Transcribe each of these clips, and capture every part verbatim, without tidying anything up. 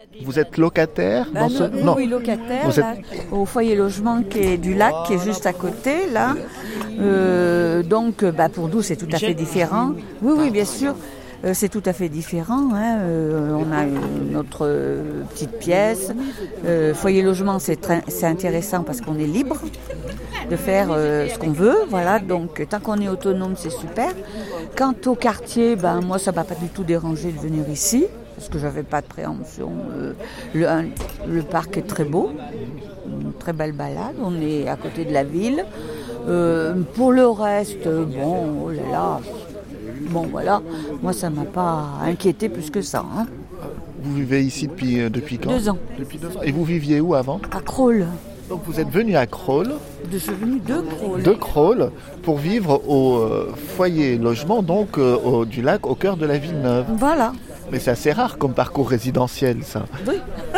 Vous êtes locataire bah dans nous, ce... oui, Non, oui, locataire, vous êtes... là, au foyer logement qui est du lac, qui est juste à côté, là. Euh, donc, bah, pour nous, c'est tout à fait différent. Oui, oui, bien sûr. Euh, c'est tout à fait différent. Hein. Euh, on a une, notre euh, petite pièce. Euh, foyer logement, c'est, très, c'est intéressant parce qu'on est libre de faire euh, ce qu'on veut. Voilà. Donc, tant qu'on est autonome, c'est super. Quant au quartier, ben, moi, ça ne m'a pas du tout dérangé de venir ici parce que j'avais pas de préemption. Euh, le, un, le parc est très beau. Une très belle balade. On est à côté de la ville. Euh, pour le reste, bon, oh là là. Bon voilà, moi ça m'a pas inquiété plus que ça. Hein. Vous vivez ici depuis, euh, depuis quand ? Deux ans. Depuis deux ans. Et vous viviez où avant ? À Crolles. Donc vous êtes venu à Crolles. Je suis venue de Crolles. De Crolles pour vivre au euh, foyer logement donc euh, au, du lac au cœur de la Villeneuve. Voilà. Mais c'est assez rare comme parcours résidentiel ça. Oui.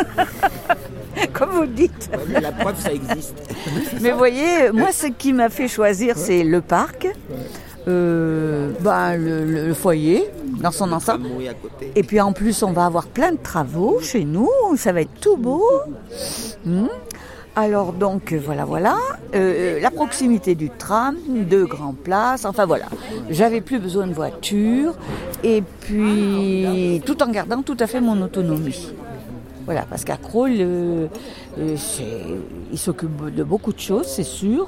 Comme vous le dites. Oui, la preuve ça existe. Mais vous voyez, moi ce qui m'a fait choisir c'est le parc. Euh, ben, le, le, le foyer dans son ensemble et puis en plus on va avoir plein de travaux chez nous, ça va être tout beau. Mmh. Alors donc voilà voilà euh, la proximité du tram, deux grandes places, enfin voilà, j'avais plus besoin de voiture et puis tout en gardant tout à fait mon autonomie. Voilà, parce qu'à Crolles euh, euh, il s'occupe de beaucoup de choses, c'est sûr.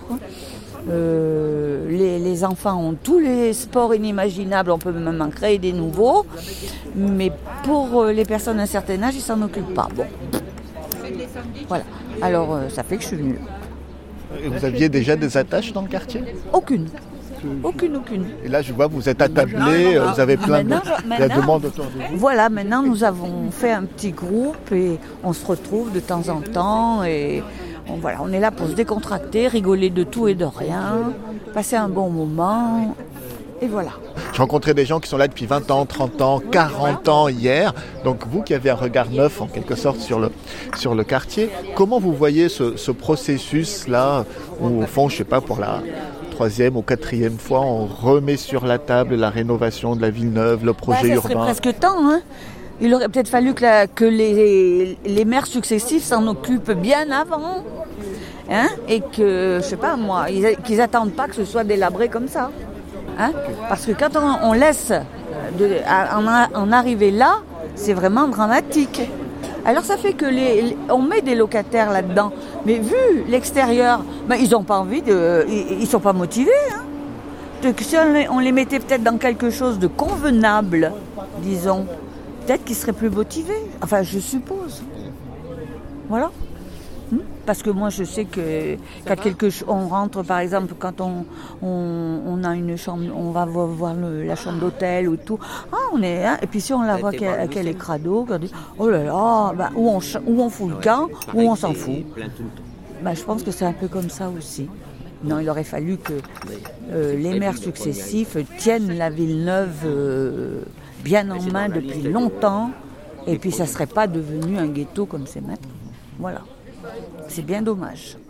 Euh, les, les enfants ont tous les sports inimaginables, on peut même en créer des nouveaux, mais pour les personnes d'un certain âge, ils s'en occupent pas. Bon, voilà. Alors euh, ça fait que je suis venue là. Et vous aviez déjà des attaches dans le quartier ? Aucune. Aucune, aucune. Et là, je vois, vous êtes attablés, vous avez plein de, il y a de monde autour de vous. Voilà, maintenant, nous avons fait un petit groupe et on se retrouve de temps en temps et on, voilà, on est là pour se décontracter, rigoler de tout et de rien, passer un bon moment et voilà. Je rencontrais des gens qui sont là depuis vingt ans, trente ans, quarante ans hier. Donc vous qui avez un regard neuf en quelque sorte sur le, sur le quartier, comment vous voyez ce, ce processus-là où au fond, je sais pas, pour la troisième ou quatrième fois, on remet sur la table la rénovation de la Villeneuve, le projet bah, ça urbain. serait presque temps, hein. Il aurait peut-être fallu que, la, que les, les maires successifs s'en occupent bien avant, hein, et que, je sais pas moi, ils, qu'ils attendent pas que ce soit délabré comme ça, hein, parce que quand on, on laisse de, à, en, en arriver là, c'est vraiment dramatique. Alors ça fait que les, les, on met des locataires là-dedans, mais vu l'extérieur, ben ils n'ont pas envie de, ils, ils sont pas motivés. Hein. Donc, si on les, on les mettait peut-être dans quelque chose de convenable, disons, peut-être qu'ils seraient plus motivés. Enfin, je suppose. Voilà. Hmm? Parce que moi, je sais que quand quelque chose, on rentre, par exemple, quand on, on, on a une chambre, on va voir le, la chambre d'hôtel ou tout. Ah, on est, hein, et puis si on la voit qu'elle, qu'elle est crado, on dit, oh là là, bah, où on, où on fout le camp, où on s'en fout. Bah, je pense que c'est un peu comme ça aussi. Non, il aurait fallu que euh, les maires successifs tiennent la Villeneuve euh, bien en main depuis longtemps, et puis ça ne serait pas devenu un ghetto comme c'est maintenant. Voilà. C'est bien dommage.